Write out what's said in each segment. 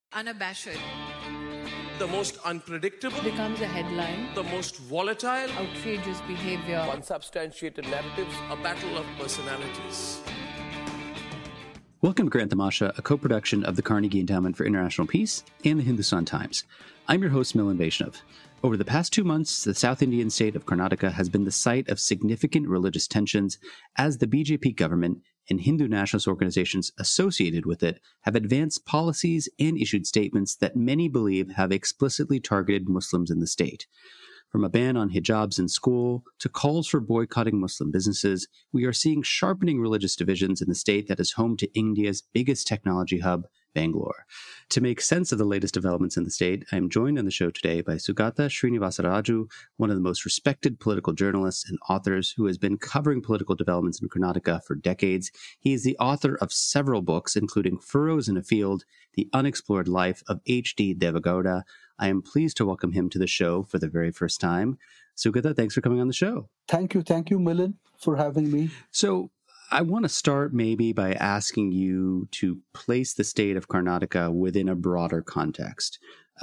Unabashed. The most unpredictable, Becomes a headline. the most volatile, Outrageous behavior. unsubstantiated narratives, a battle of personalities. Welcome to Grant Tamasha, a co-production of the Carnegie Endowment for International Peace and the Hindustan Times. I'm your host, Milan Vaishnav. Over the past 2 months, the South Indian state of Karnataka has been the site of significant religious tensions as the BJP government and Hindu nationalist organizations associated with it have advanced policies and issued statements that many believe have explicitly targeted Muslims in the state. From a ban on hijabs in school to calls for boycotting Muslim businesses, we are seeing sharpening religious divisions in the state that is home to India's biggest technology hub, Bangalore. To make sense of the latest developments in the state, I am joined on the show today by Sugata Srinivasaraju, one of the most respected political journalists and authors who has been covering political developments in Karnataka for decades. He is the author of several books, including Furrows in a Field, The Unexplored Life of H.D. Devegowda. I am pleased to welcome him to the show for the very first time. Sugata, thanks for coming on the show. Thank you, Milan, for having me. So I want to start maybe by asking you to place the state of Karnataka within a broader context.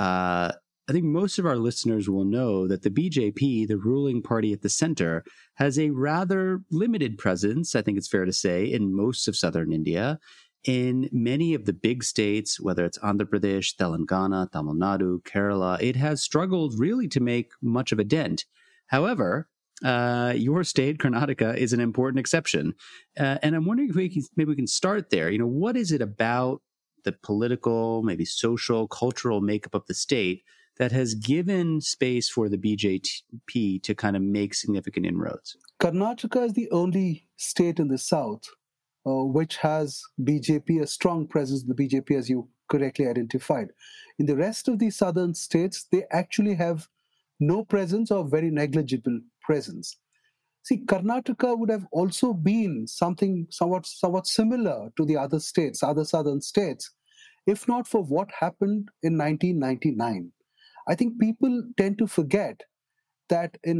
I think most of our listeners will know that the BJP, the ruling party at the center, has a rather limited presence, I think it's fair to say, in most of southern India. In many of the big states, whether it's Andhra Pradesh, Telangana, Tamil Nadu, Kerala, it has struggled really to make much of a dent. However, your state, Karnataka, is an important exception. And I'm wondering if maybe we can start there. You know, what is it about the political, maybe social, cultural makeup of the state that has given space for the BJP to kind of make significant inroads? Karnataka is the only state in the south which has BJP, a strong presence in the BJP, as you correctly identified. In the rest of the southern states, they actually have no presence or very negligible presence. See, Karnataka would have also been something somewhat similar to the other states, other southern states, if not for what happened in 1999. I think people tend to forget that in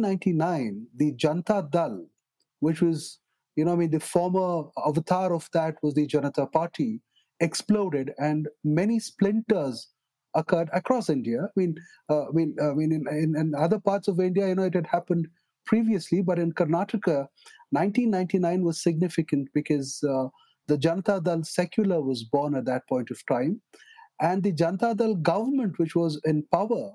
1999, the Janata Dal, which was, the former avatar of that was the Janata Party, exploded and many splinters occurred across India. In other parts of India, it had happened previously, but in Karnataka, 1999 was significant because the Janata Dal secular was born at that point of time, and the Janata Dal government, which was in power,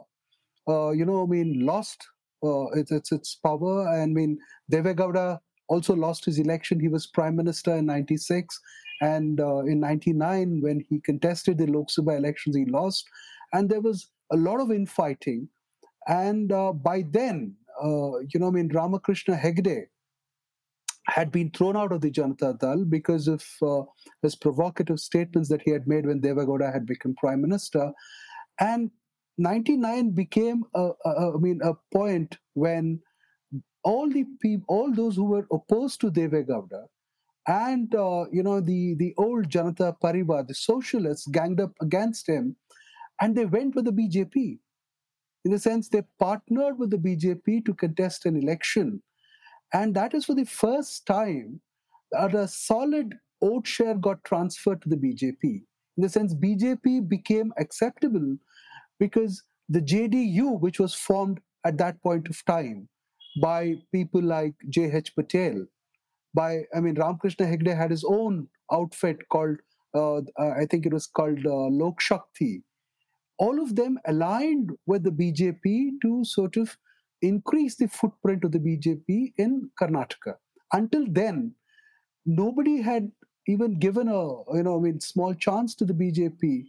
lost its power. And Devegowda also lost his election. He was prime minister in 96, and in 99, when he contested the Lok Sabha elections, he lost. And there was a lot of infighting. And by then, Ramakrishna Hegde had been thrown out of the Janata Dal because of his provocative statements that he had made when Devegowda had become prime minister. And 99 became a point when all those who were opposed to Devegowda and the old Janata Parivar, the socialists, ganged up against him, and they went with the BJP. In a sense, they partnered with the BJP to contest an election, and that is for the first time that a solid vote share got transferred to the BJP. In the sense, BJP became acceptable because the JDU, which was formed at that point of time by people like J.H. Patel, Ramakrishna Hegde had his own outfit called, I think it was called Lok Shakti. All of them aligned with the BJP to sort of increase the footprint of the BJP in Karnataka. Until then, nobody had even given a small chance to the BJP.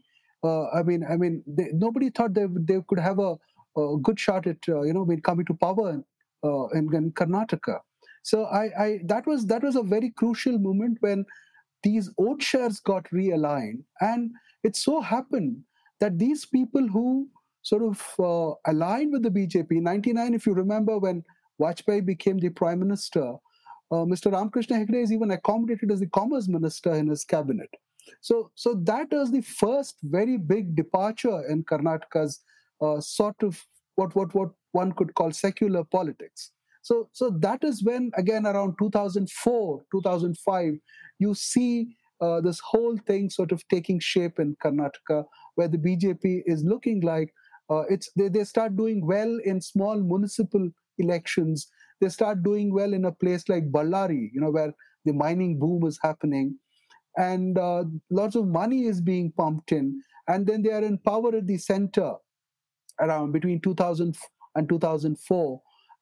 Nobody thought they could have a good shot at coming to power in Karnataka. So that was a very crucial moment when these vote shares got realigned, and it so happened that these people who sort of aligned with the BJP, 99, if you remember, when Vajpayee became the prime minister, Mr. Ramakrishna Hegde is even accommodated as the commerce minister in his cabinet. So that was the first very big departure in Karnataka's sort of what one could call secular politics. So that is when, again, around 2004, 2005, you see this whole thing sort of taking shape in Karnataka where the BJP is looking like they start doing well in small municipal elections. They start doing well in a place like Ballari, where the mining boom is happening, and lots of money is being pumped in, and then they are in power at the center around between 2000 and 2004,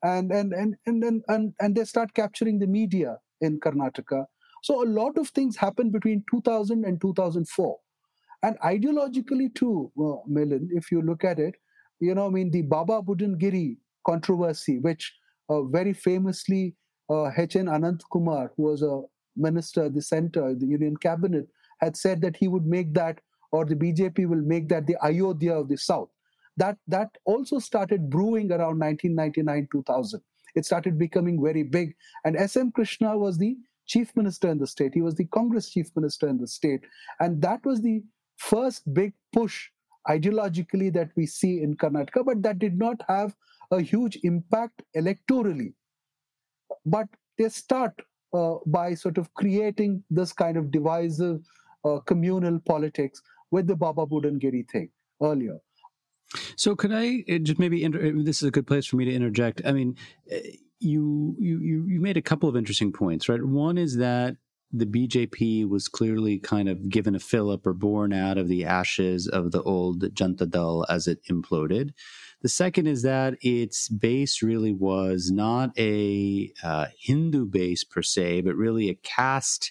and they start capturing the media in Karnataka. So a lot of things happened between 2000 and 2004, and ideologically too, Milind, if you look at it, the Baba Budangiri controversy, which very famously H.N. Anant Kumar, who was a minister at the center, the Union cabinet, had said that he would make that, or the BJP will make that the Ayodhya of the South. That also started brewing around 1999-2000. It started becoming very big. And S.M. Krishna was the chief minister in the state. He was the Congress chief minister in the state. And that was the first big push ideologically that we see in Karnataka, but that did not have a huge impact electorally. But they start by sort of creating this kind of divisive communal politics with the Baba Budangiri thing earlier. So could I just maybe, this is a good place for me to interject. I mean, you made a couple of interesting points, right? One is that the BJP was clearly kind of given a fillip or born out of the ashes of the old Janta Dal as it imploded. The second is that its base really was not a Hindu base per se, but really a caste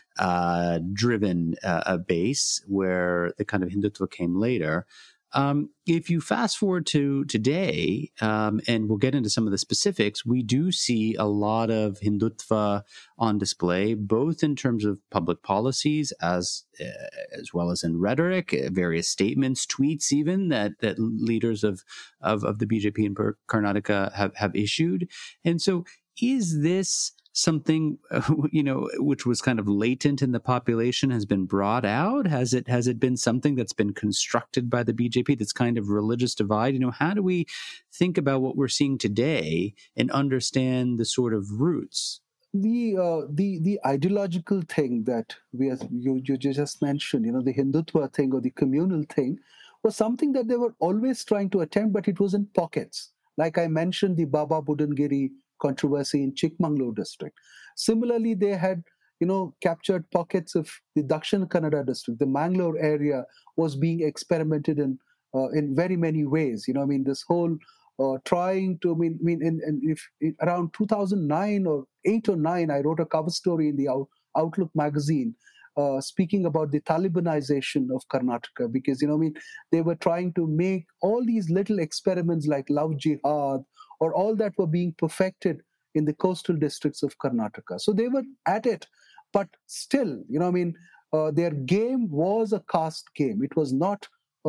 driven base where the kind of Hindutva came later. If you fast forward to today, and we'll get into some of the specifics, we do see a lot of Hindutva on display, both in terms of public policies as well as in rhetoric, various statements, tweets, even that leaders of the BJP in Karnataka have issued. And so, is this something which was kind of latent in the population has been brought out? Has it been something that's been constructed by the BJP, that's kind of religious divide? How do we think about what we're seeing today and understand the sort of roots? The ideological thing that you just mentioned, the Hindutva thing or the communal thing, was something that they were always trying to attempt, but it was in pockets. Like I mentioned, the Baba Budangiri controversy in Chikmagalur district. Similarly, they had, captured pockets of the Dakshin Kannada district. The Mangalore area was being experimented in very many ways. This whole trying to, around 2009 or 8 or 9, I wrote a cover story in the Outlook magazine speaking about the Talibanization of Karnataka, because, they were trying to make all these little experiments like love jihad, or all that were being perfected in the coastal districts of Karnataka. So they were at it, but still, their game was a caste game. It was not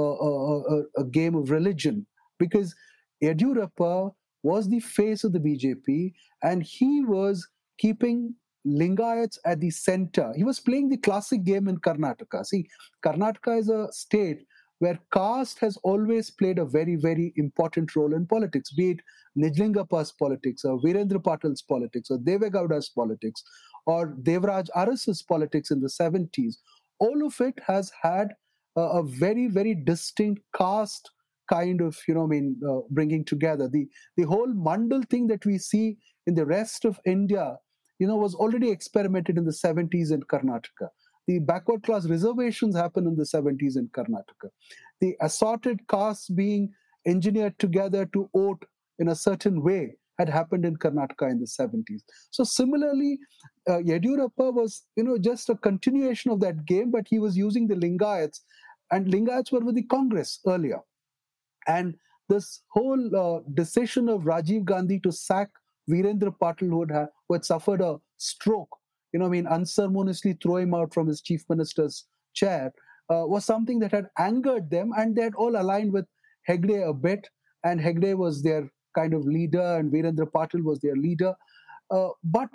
a game of religion, because Yediyurappa was the face of the BJP, and he was keeping Lingayats at the center. He was playing the classic game in Karnataka. See, Karnataka is a state where caste has always played a very, very important role in politics, be it Nijlingappa's politics, or Virendra Patil's politics, or Devegowda's politics, or Devraj Aras's politics in the 70s. All of it has had a very, very distinct caste kind of, bringing together. The whole Mandal thing that we see in the rest of India, was already experimented in the 70s in Karnataka. The backward class reservations happened in the 70s in Karnataka. The assorted castes being engineered together to vote in a certain way had happened in Karnataka in the 70s. So similarly, Yediyurappa was, just a continuation of that game, but he was using the Lingayats, and Lingayats were with the Congress earlier. And this whole decision of Rajiv Gandhi to sack Virendra Patil, who had suffered a stroke, unceremoniously throw him out from his chief minister's chair, was something that had angered them, and they had all aligned with Hegde a bit, and Hegde was their kind of leader, and Virendra Patil was their leader. But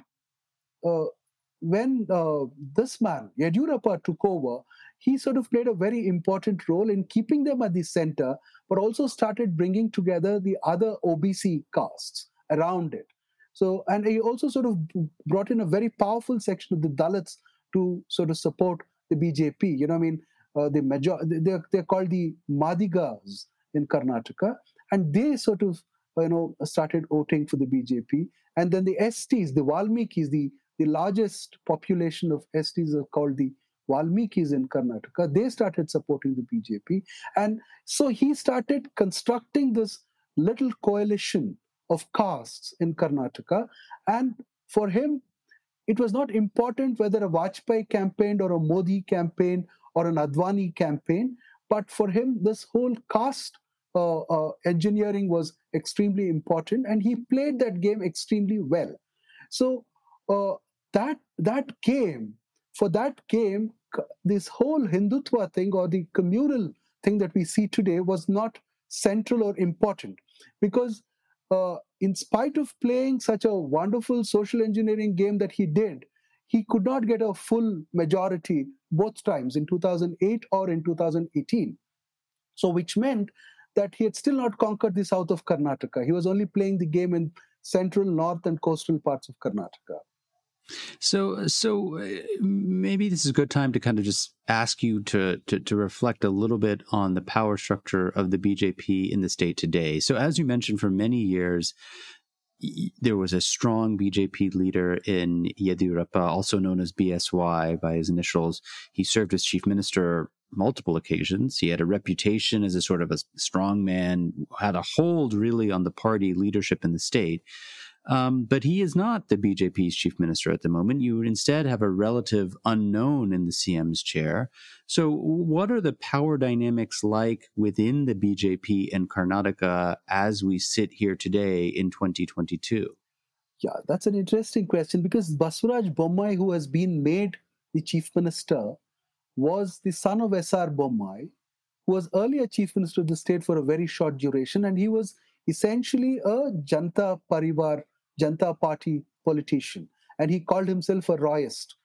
when this man, Yediyurappa, took over, he sort of played a very important role in keeping them at the center, but also started bringing together the other OBC castes around it. So, and he also sort of brought in a very powerful section of the Dalits to sort of support the BJP. the major. They're called the Madigas in Karnataka, and they sort of started voting for the BJP. And then the STs, the Valmikis, the largest population of STs are called the Valmikis in Karnataka. They started supporting the BJP, and so he started constructing this little coalition of castes in Karnataka. And for him, it was not important whether a Vajpayee campaigned or a Modi campaign or an Advani campaign, but for him, this whole caste engineering was extremely important, and he played that game extremely well. So that game, for that game, this whole Hindutva thing or the communal thing that we see today was not central or important, because in spite of playing such a wonderful social engineering game that he did, he could not get a full majority both times, in 2008 or in 2018. So which meant that he had still not conquered the south of Karnataka. He was only playing the game in central, north, and coastal parts of Karnataka. So maybe this is a good time to kind of just ask you to reflect a little bit on the power structure of the BJP in the state today. So as you mentioned, for many years, there was a strong BJP leader in Yediyurappa, also known as BSY by his initials. He served as chief minister multiple occasions. He had a reputation as a sort of a strong man, had a hold really on the party leadership in the state. But he is not the BJP's chief minister at the moment. You would instead have a relative unknown in the CM's chair. So what are the power dynamics like within the BJP in Karnataka as we sit here today in 2022? Yeah, that's an interesting question, because Basuraj Bommai, who has been made the chief minister, was the son of S.R. Bommai, who was earlier chief minister of the state for a very short duration, and he was essentially a Janata Parivar, Janata Party politician, and he called himself a Royist,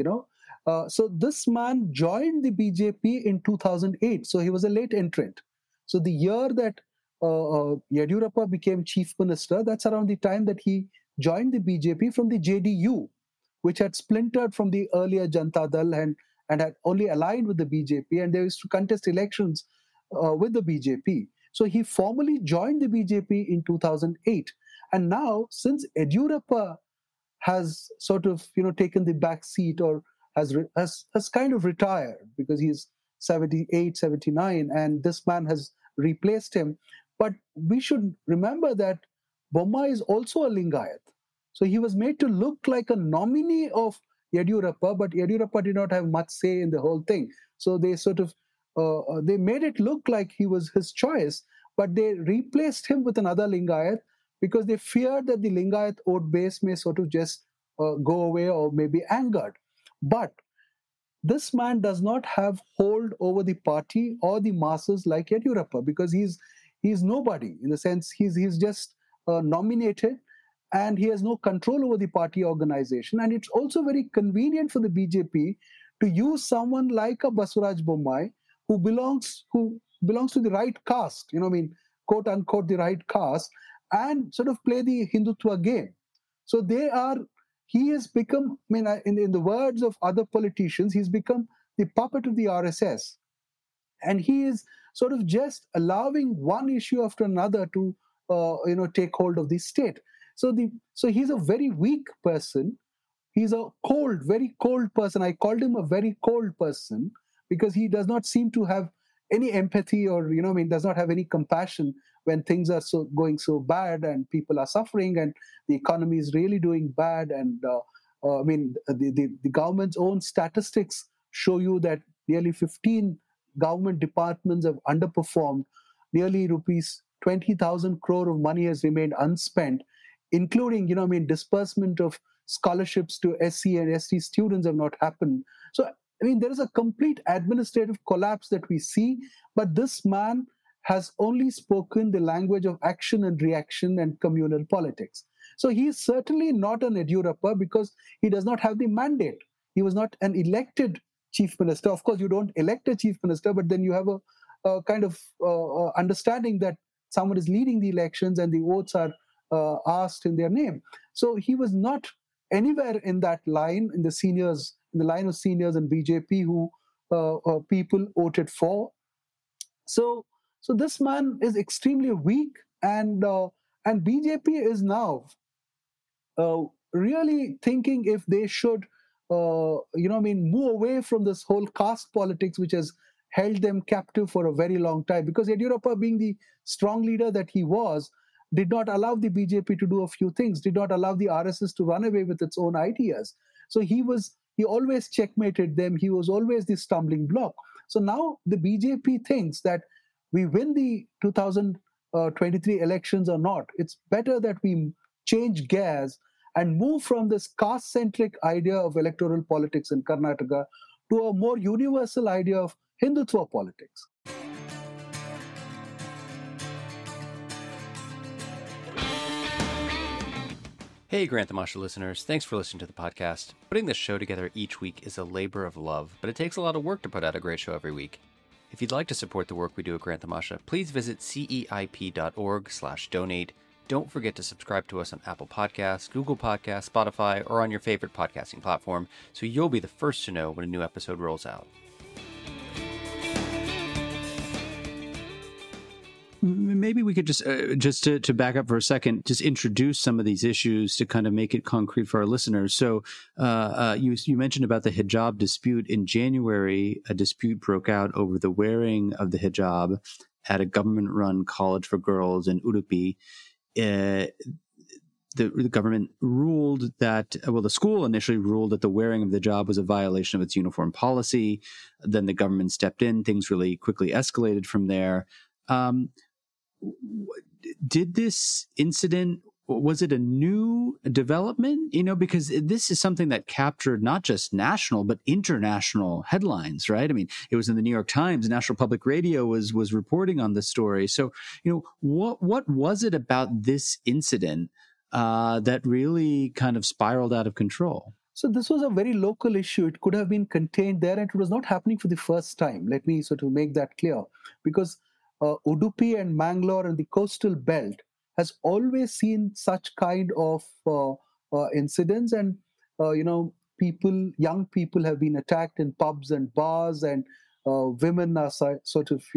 So this man joined the BJP in 2008, so he was a late entrant. So the year that Yediyurappa became chief minister, that's around the time that he joined the BJP from the JDU, which had splintered from the earlier Janata Dal and had only aligned with the BJP, and they used to contest elections with the BJP. So he formally joined the BJP in 2008. And now, since Yediyurappa has sort of taken the back seat, or has kind of retired, because he's 78, 79, and this man has replaced him. But we should remember that Bommai is also a Lingayat. So he was made to look like a nominee of Yediyurappa, but Yediyurappa did not have much say in the whole thing. So they sort of they made it look like he was his choice, but they replaced him with another Lingayat, because they feared that the Lingayat vote base may sort of just go away or may be angered. But this man does not have hold over the party or the masses like Yediyurappa, because he's nobody, in the sense he's just nominated, and he has no control over the party organization. And it's also very convenient for the BJP to use someone like a Basuraj Bommai, who belongs to the right caste, quote unquote the right caste, and sort of play the Hindutva game. So he has become, in the words of other politicians, he's become the puppet of the RSS. And he is sort of just allowing one issue after another to, take hold of the state. So he's a very weak person. He's a very cold person. I called him a very cold person, because he does not seem to have any empathy, or does not have any compassion when things are going so bad and people are suffering and the economy is really doing bad. And the government's own statistics show you that nearly 15 government departments have underperformed. Nearly rupees 20,000 crore of money has remained unspent, including disbursement of scholarships to SC and ST students have not happened. So there is a complete administrative collapse that we see, but this man has only spoken the language of action and reaction and communal politics. So he is certainly not an Yediyurappa, because he does not have the mandate. He was not an elected chief minister. Of course, you don't elect a chief minister, but then you have a kind of understanding that someone is leading the elections and the votes are asked in their name. So he was not anywhere in that line, in the line of seniors in BJP who people voted for. So, so this man is extremely weak, and BJP is now uh, really thinking if they should, move away from this whole caste politics, which has held them captive for a very long time. Because Yediyurappa, being the strong leader that he was, did not allow the BJP to do a few things, did not allow the RSS to run away with its own ideas. So he always checkmated them. He was always the stumbling block. So now the BJP thinks that we win the 2023 elections or not, it's better that we change gears and move from this caste-centric idea of electoral politics in Karnataka to a more universal idea of Hindutva politics. Hey, Grant Tamasha listeners, thanks for listening to the podcast. Putting this show together each week is a labor of love, but it takes a lot of work to put out a great show every week. If you'd like to support the work we do at Grant Tamasha, please visit ceip.org/donate. Don't forget to subscribe to us on Apple Podcasts, Google Podcasts, Spotify, or on your favorite podcasting platform, so you'll be the first to know when a new episode rolls out. Maybe we could just to back up for a second, just introduce some of these issues to kind of make it concrete for our listeners. So you mentioned about the hijab dispute. In January, a dispute broke out over the wearing of the hijab at a government-run college for girls in Udupi. The government ruled that, the school initially ruled that the wearing of the hijab was a violation of its uniform policy. Then the government stepped in. Things really quickly escalated from there. Did this incident, was it a new development? Because this is something that captured not just national, but international headlines, right? I mean, it was in the New York Times, National Public Radio was reporting on this story. So, what was it about this incident that really kind of spiraled out of control? So this was a very local issue. It could have been contained there, and it was not happening for the first time. Let me sort of make that clear, because Udupi and Mangalore and the coastal belt has always seen such kind of incidents, and young people have been attacked in pubs and bars, and women are sort of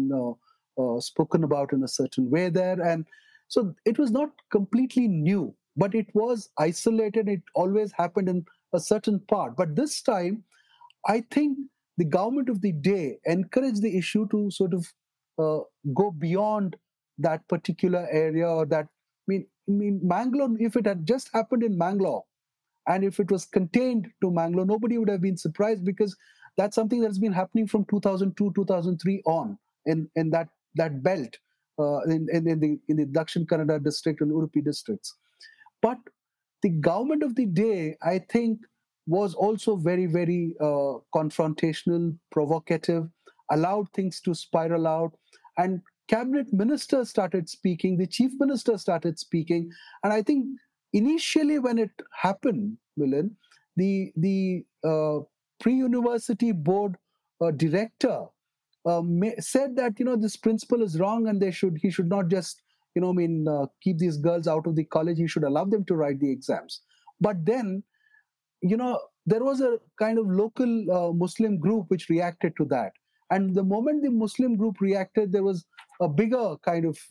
spoken about in a certain way there, and so it was not completely new, but it was isolated. It always happened in a certain part, but this time, I think the government of the day encouraged the issue to sort of go beyond that particular area, or that, Mangalore, if it had just happened in Mangalore and if it was contained to Mangalore, nobody would have been surprised, because that's something that's been happening from 2002, 2003 on in that belt in the Dakshin Kannada district and Udupi districts. But the government of the day, I think, was also very, very confrontational, provocative, allowed things to spiral out, and cabinet ministers started speaking, the chief minister started speaking, and I think initially when it happened, Milind, the pre-university board director said that this principal is wrong, and he should not just keep these girls out of the college. He should allow them to write the exams. But then there was a kind of local Muslim group which reacted to that. And the moment the Muslim group reacted, there was a bigger kind of,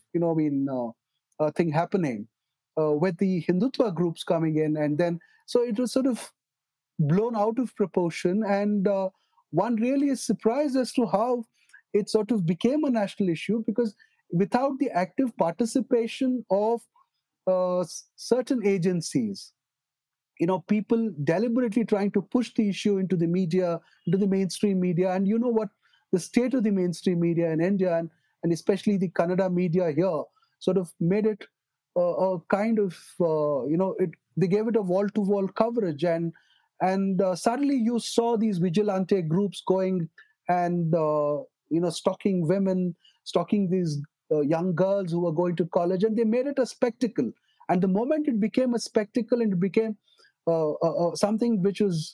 thing happening with the Hindutva groups coming in. And then, so it was sort of blown out of proportion. And one really is surprised as to how it sort of became a national issue, because without the active participation of certain agencies, people deliberately trying to push the issue into the media, into the mainstream media. And what the state of the mainstream media in India, and especially the Kannada media here, sort of made it a kind of, they gave it a wall-to-wall coverage. And suddenly you saw these vigilante groups going and, stalking women, stalking these young girls who were going to college, and they made it a spectacle. And the moment it became a spectacle and it became something which was,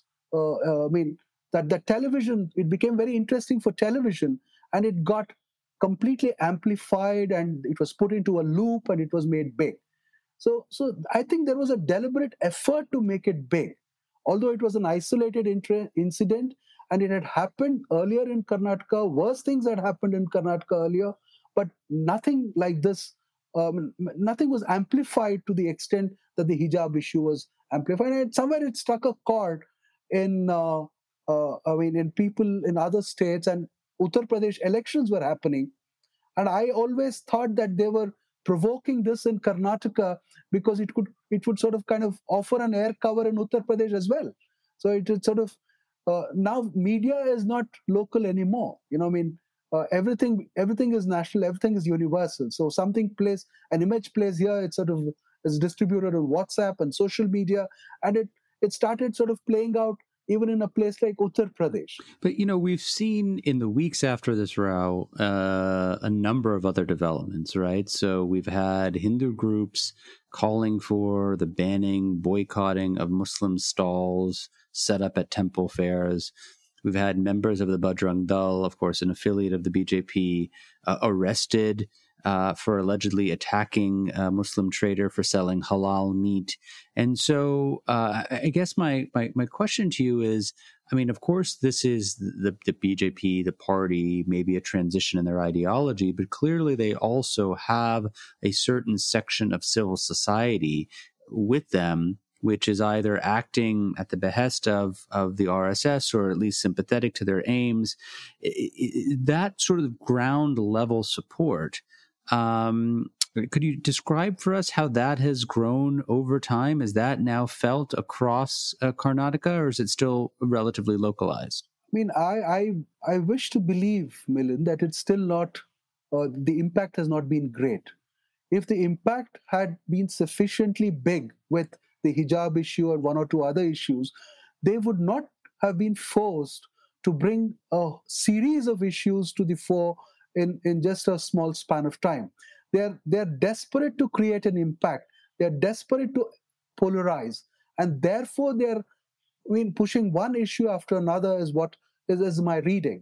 that the television, it became very interesting for television, and it got completely amplified, and it was put into a loop, and it was made big. So I think there was a deliberate effort to make it big. Although it was an isolated incident, and it had happened earlier in Karnataka. Worse things had happened in Karnataka earlier, but nothing like this. Nothing was amplified to the extent that the hijab issue was amplified. And somewhere it struck a chord in, in people in other states, and Uttar Pradesh elections were happening. And I always thought that they were provoking this in Karnataka because it would sort of kind of offer an air cover in Uttar Pradesh as well. So it is sort of now media is not local anymore. Everything is national, everything is universal. So an image plays here, it sort of is distributed on WhatsApp and social media, and it started sort of playing out even in a place like Uttar Pradesh. But, we've seen in the weeks after this row a number of other developments, right? So we've had Hindu groups calling for the banning, boycotting of Muslim stalls set up at temple fairs. We've had members of the Bajrang Dal, of course, an affiliate of the BJP, arrested for allegedly attacking a Muslim trader for selling halal meat. And so I guess my question to you is, of course, this is the BJP, the party, maybe a transition in their ideology, but clearly they also have a certain section of civil society with them, which is either acting at the behest of the RSS or at least sympathetic to their aims. That sort of ground level support, could you describe for us how that has grown over time? Is that now felt across Karnataka, or is it still relatively localized? I wish to believe, Milind, that it's still not, the impact has not been great. If the impact had been sufficiently big with the hijab issue or one or two other issues, they would not have been forced to bring a series of issues to the fore in just a small span of time. They're desperate to create an impact. They're desperate to polarize, and therefore they're pushing one issue after another is my reading.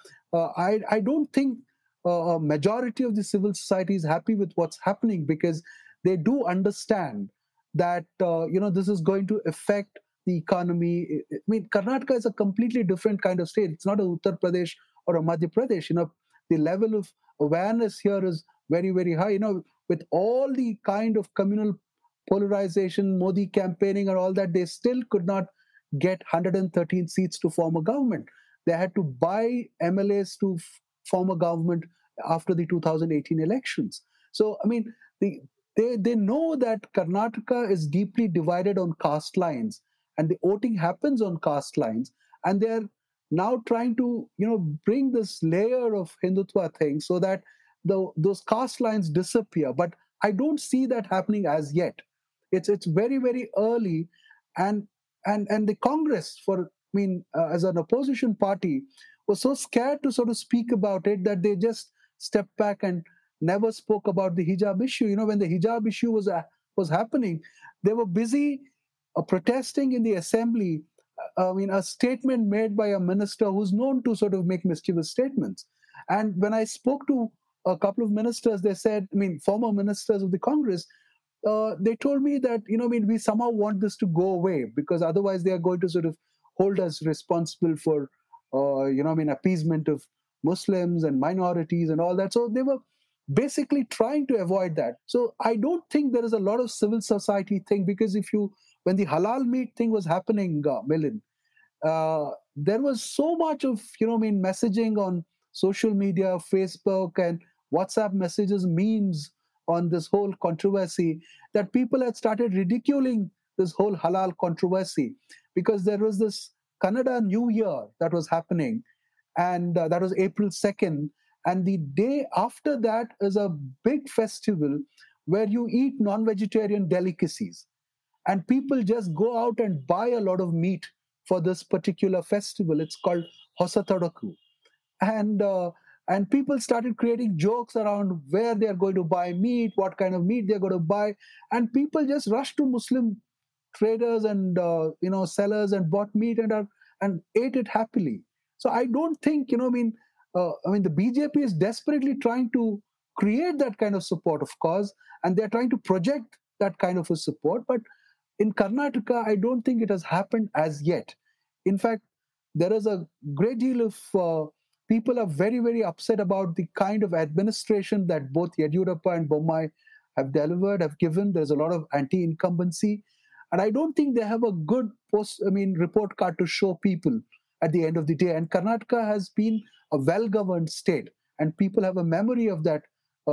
I don't think a majority of the civil society is happy with what's happening, because they do understand that this is going to affect the economy. Karnataka is a completely different kind of state. It's not a Uttar Pradesh or a Madhya Pradesh. The level of awareness here is very, very high. With all the kind of communal polarization, Modi campaigning and all that, they still could not get 113 seats to form a government. They had to buy MLAs to form a government after the 2018 elections. So, they know that Karnataka is deeply divided on caste lines, and the voting happens on caste lines, and they're now trying to bring this layer of Hindutva thing so that those caste lines disappear. But I don't see that happening as yet. It's very, very early, and the Congress, as an opposition party, was so scared to sort of speak about it that they just stepped back and never spoke about the hijab issue. When the hijab issue was happening, they were busy protesting in the assembly. A statement made by a minister who's known to sort of make mischievous statements. And when I spoke to a couple of ministers, they said, former ministers of the Congress, they told me that, we somehow want this to go away, because otherwise they are going to sort of hold us responsible for, appeasement of Muslims and minorities and all that. So they were basically trying to avoid that. So I don't think there is a lot of civil society thing, because when the halal meat thing was happening, Milind, there was so much of, messaging on social media, Facebook and WhatsApp messages, memes on this whole controversy, that people had started ridiculing this whole halal controversy, because there was this Kannada New Year that was happening, and that was April 2nd. And the day after that is a big festival where you eat non-vegetarian delicacies. And people just go out and buy a lot of meat for this particular festival. It's called Hosatadaku. And people started creating jokes around where they're going to buy meat, what kind of meat they're going to buy. And people just rushed to Muslim traders and sellers and bought meat and ate it happily. So I don't think, the BJP is desperately trying to create that kind of support, of course, and they're trying to project that kind of a support. But in Karnataka, I don't think it has happened as yet. In fact, there is a great deal of people are very, very upset about the kind of administration that both Yediyurappa and Bommai have delivered, have given. There's a lot of anti-incumbency. And I don't think they have a good report card to show people at the end of the day. And Karnataka has been a well-governed state, and people have a memory of that,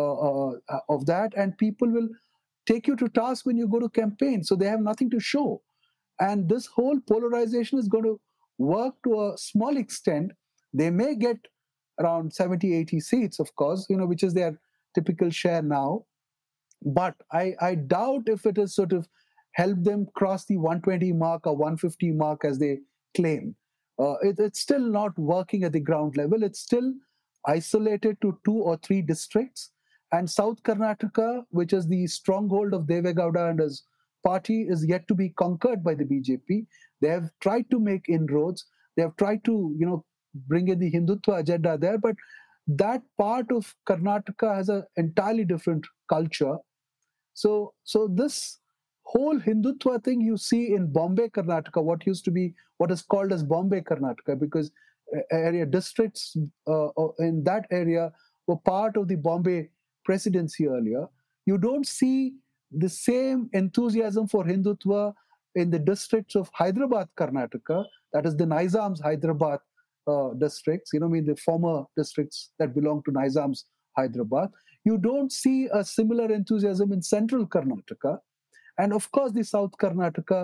and people will take you to task when you go to campaign. So they have nothing to show. And this whole polarization is going to work to a small extent. They may get around 70, 80 seats, of course, which is their typical share now. But I doubt if it has sort of helped them cross the 120 mark or 150 mark as they claim. It's still not working at the ground level. It's still isolated to 2 or 3 districts. And South Karnataka, which is the stronghold of Deve Gowda and his party, is yet to be conquered by the BJP. They have tried to make inroads. They have tried to, bring in the Hindutva agenda there. But that part of Karnataka has an entirely different culture. So this whole Hindutva thing you see in Bombay, Karnataka, what used to be what is called as Bombay, Karnataka, because area districts in that area were part of the Bombay presidency earlier. You don't see the same enthusiasm for Hindutva in the districts of Hyderabad, Karnataka, that is the Nizam's Hyderabad districts, the former districts that belong to Nizam's Hyderabad. You don't see a similar enthusiasm in central Karnataka. And of course, the South Karnataka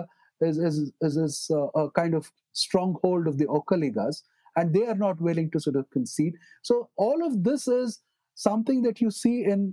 is a kind of stronghold of the Okkaligas, and they are not willing to sort of concede. So all of this is something that you see in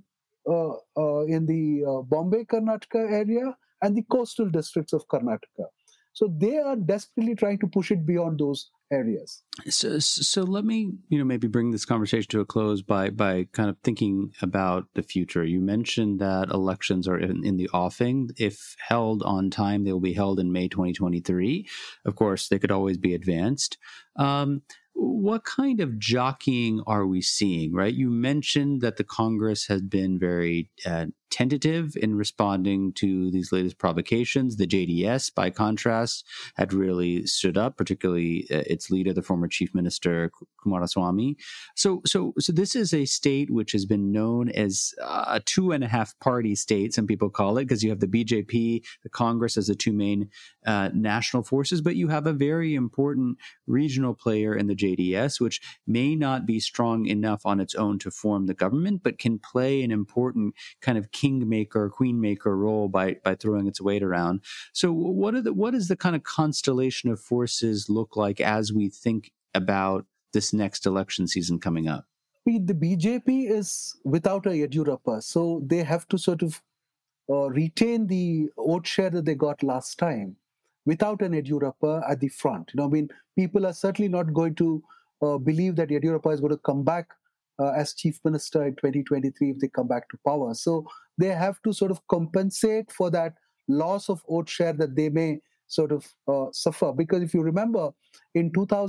the Bombay, Karnataka area and the coastal districts of Karnataka. So they are desperately trying to push it beyond those areas. So let me, maybe bring this conversation to a close by kind of thinking about the future. You mentioned that elections are in the offing. If held on time, they will be held in May 2023. Of course, they could always be advanced. What kind of jockeying are we seeing, right? You mentioned that the Congress has been very tentative in responding to these latest provocations. The JDS, by contrast, had really stood up, particularly its leader, the former Chief Minister Kumaraswamy. So this is a state which has been known as a 2.5-party state, some people call it, because you have the BJP, the Congress as the two main national forces, but you have a very important regional player in the JDS, which may not be strong enough on its own to form the government, but can play an important kind of kingmaker, queenmaker role by throwing its weight around. So what does the kind of constellation of forces look like as we think about this next election season coming up? The BJP is without a Yediyurappa, so they have to sort of retain the vote share that they got last time without an Yediyurappa at the front. People are certainly not going to believe that Yediyurappa is going to come back as chief minister in 2023 if they come back to power. So they have to sort of compensate for that loss of vote share that they may sort of suffer. Because if you remember, in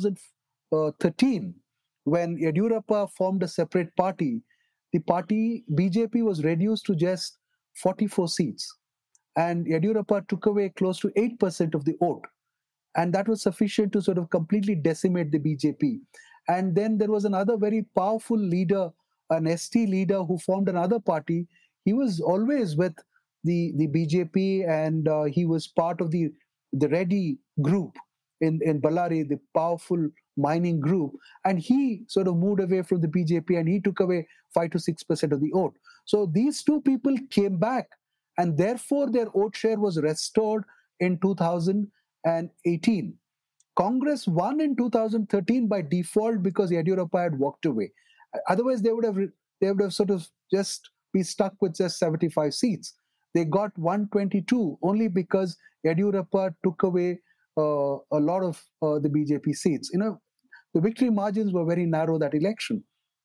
2013, when Yediyurappa formed a separate party, the party BJP was reduced to just 44 seats. And Yediyurappa took away close to 8% of the vote. And that was sufficient to sort of completely decimate the BJP. And then there was another very powerful leader, an ST leader who formed another party. He was always with the BJP, and he was part of the Reddy group in Ballari, the powerful mining group. And he sort of moved away from the BJP, and he took away 5 to 6% of the vote. So these two people came back, and therefore their vote share was restored in 2018. Congress won in 2013 by default because Yediyurappa had walked away. Otherwise, they would have sort of just be stuck with just 75 seats. They got 122 only because Yediyurappa took away a lot of the BJP seats. The victory margins were very narrow that election.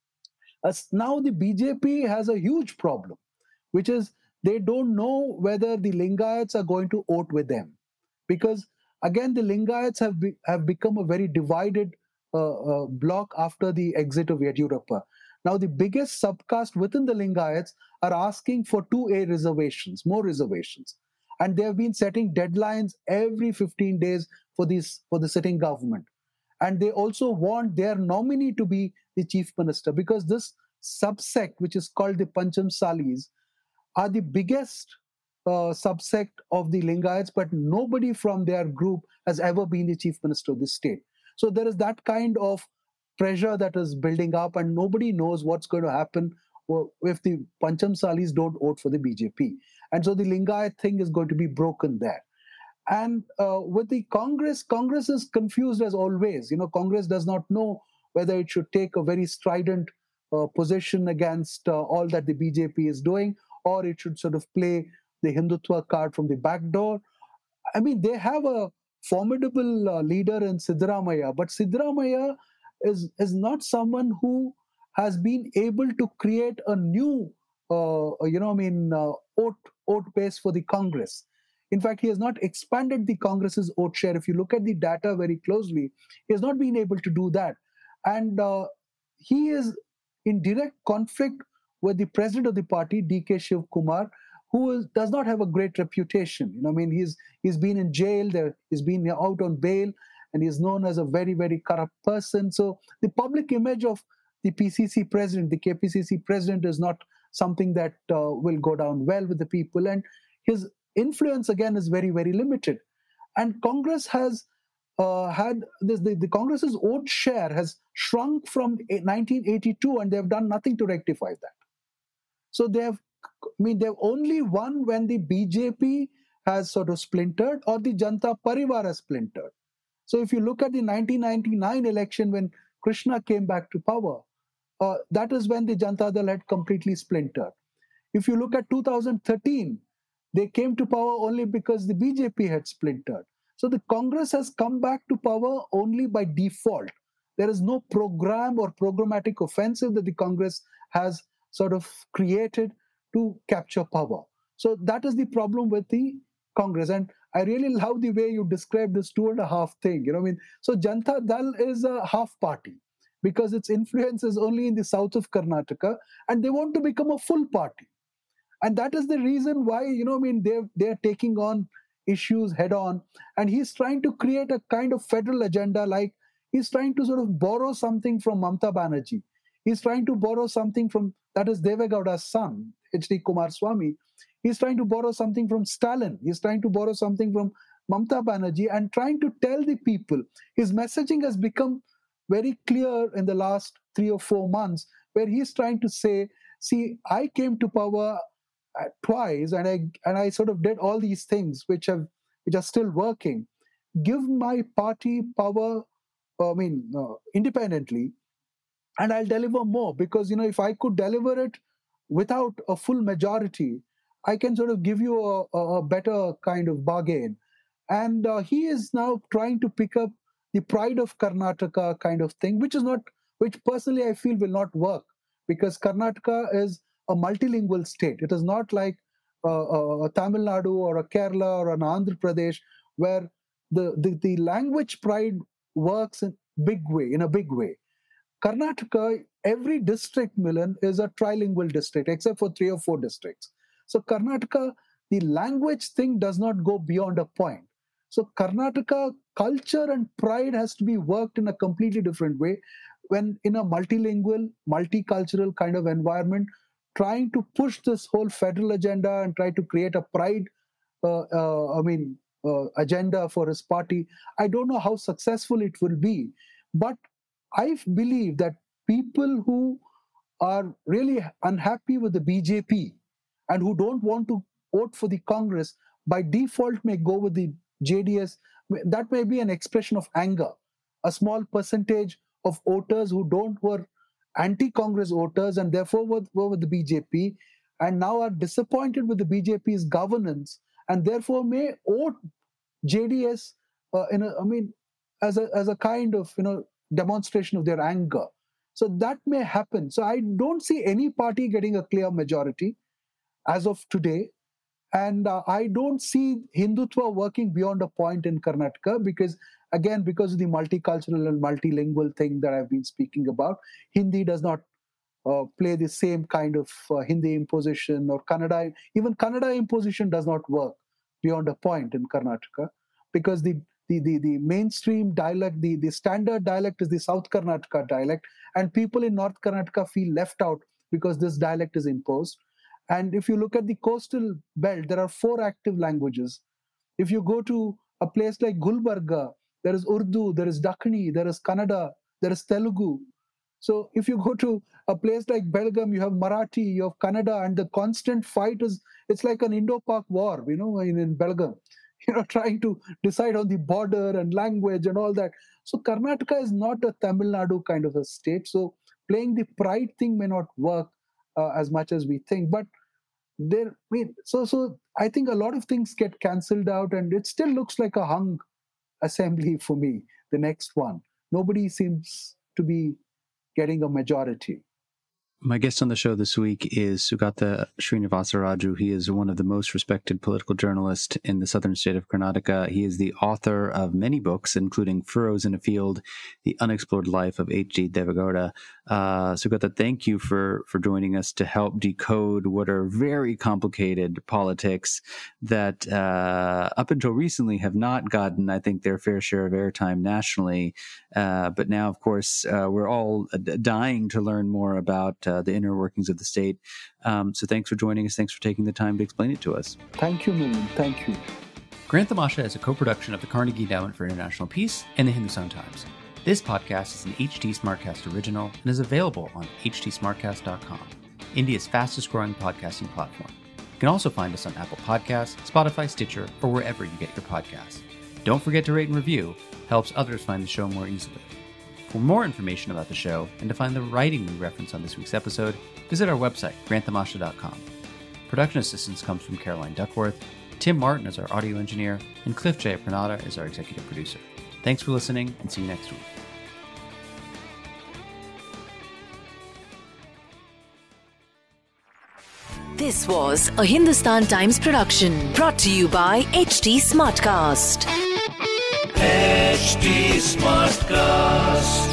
Now the BJP has a huge problem, which is they don't know whether the Lingayats are going to vote with them, because again, the Lingayats have become a very divided bloc after the exit of Yediyurappa. Now, the biggest subcaste within the Lingayats are asking for 2A reservations, more reservations. And they have been setting deadlines every 15 days for the sitting government. And they also want their nominee to be the chief minister, because this subsect, which is called the Pancham Salis, are the biggest subsect of the Lingayats, but nobody from their group has ever been the chief minister of the state. So there is that kind of pressure that is building up, and nobody knows what's going to happen if the Pancham Salis don't vote for the BJP. And so the Lingayat thing is going to be broken there. And with the Congress is confused as always. Congress does not know whether it should take a very strident position against all that the BJP is doing, or it should sort of play the Hindutva card from the back door. I mean, they have a formidable leader in Siddaramaiah, but Siddaramaiah is not someone who has been able to create a new, vote base for the Congress. In fact, he has not expanded the Congress's vote share. If you look at the data very closely, he has not been able to do that. And he is in direct conflict with the president of the party, D.K. Shiv Kumar, who does not have a great reputation. He's been in jail, he's been out on bail, and he's known as a very, very corrupt person. So the public image of the PCC president, the KPCC president, is not something that will go down well with the people. And his influence, again, is very, very limited. And Congress has had this, the Congress's vote share has shrunk from 1982, and they've done nothing to rectify that. So they've only won when the BJP has sort of splintered or the Janata Parivar has splintered. So if you look at the 1999 election, when Krishna came back to power, that is when the Janata Dal had completely splintered. If you look at 2013, they came to power only because the BJP had splintered. So the Congress has come back to power only by default. There is no program or programmatic offensive that the Congress has sort of created to capture power. So that is the problem with the Congress. And I really love the way you described this 2.5 thing. So Janata Dal is a half party because its influence is only in the south of Karnataka, and they want to become a full party. And that is the reason why, they're taking on issues head on. And he's trying to create a kind of federal agenda, like he's trying to sort of borrow something from Mamata Banerjee. He's trying to borrow something from, that is Deve Gowda's son, H.D. Kumaraswamy. He's trying to borrow something from Stalin. He's trying to borrow something from Mamata Banerjee and trying to tell the people. His messaging has become very clear in the last 3 or 4 months, where he's trying to say, see, I came to power twice, and I sort of did all these things which are still working. Give my party power, independently, and I'll deliver more. Because if I could deliver it without a full majority, I can sort of give you a better kind of bargain. And he is now trying to pick up the pride of Karnataka kind of thing, which personally I feel will not work, because Karnataka is a multilingual state. It is not like a Tamil Nadu or a Kerala or an Andhra Pradesh, where the language pride works in a big way. Karnataka, every district, Milan, is a trilingual district, except for 3 or 4 districts. So Karnataka, the language thing does not go beyond a point. So Karnataka culture and pride has to be worked in a completely different way, when in a multilingual, multicultural kind of environment, trying to push this whole federal agenda and try to create a pride agenda for his party. I don't know how successful it will be, but I believe that people who are really unhappy with the BJP and who don't want to vote for the Congress, by default may go with the JDS. That may be an expression of anger. A small percentage of voters who were anti-Congress voters and therefore were with the BJP, and now are disappointed with the BJP's governance, and therefore may vote JDS as a kind of demonstration of their anger. So that may happen. So I don't see any party getting a clear majority as of today. And I don't see Hindutva working beyond a point in Karnataka, because of the multicultural and multilingual thing that I've been speaking about. Hindi does not play the same kind of Hindi imposition, or Kannada. Even Kannada imposition does not work beyond a point in Karnataka, because the the mainstream dialect, the standard dialect is the South Karnataka dialect, and people in North Karnataka feel left out because this dialect is imposed. And if you look at the coastal belt, there are 4 active languages. If you go to a place like Gulbarga, there is Urdu, there is Dakhini, there is Kannada, there is Telugu. So if you go to a place like Belgaum, you have Marathi, you have Kannada, and the constant fight it's like an Indo-Pak war, in Belgaum, trying to decide on the border and language and all that. So Karnataka is not a Tamil Nadu kind of a state. So playing the pride thing may not work as much as we think. But so I think a lot of things get cancelled out, and it still looks like a hung assembly for me, the next one. Nobody seems to be getting a majority. My guest on the show this week is Sugata Srinivasaraju. He is one of the most respected political journalists in the southern state of Karnataka. He is the author of many books, including Furrows in a Field, The Unexplored Life of H.D. Devegowda. Sugata, thank you for joining us to help decode what are very complicated politics that up until recently have not gotten, I think, their fair share of airtime nationally. But now, of course, we're all dying to learn more about the inner workings of the state. So thanks for joining us. Thanks for taking the time to explain it to us. Thank you, Milind. Thank you. Grant Tamasha is a co-production of the Carnegie Endowment for International Peace and the Hindustan Times. This podcast is an HT Smartcast original and is available on htsmartcast.com, India's fastest-growing podcasting platform. You can also find us on Apple Podcasts, Spotify, Stitcher, or wherever you get your podcasts. Don't forget to rate and review. Helps others find the show more easily. For more information about the show and to find the writing we reference on this week's episode, visit our website, granttamasha.com. Production assistance comes from Caroline Duckworth, Tim Martin is our audio engineer, and Cliff Jayapranada is our executive producer. Thanks for listening, and see you next week. This was a Hindustan Times production brought to you by HT Smartcast. HT Smartcast.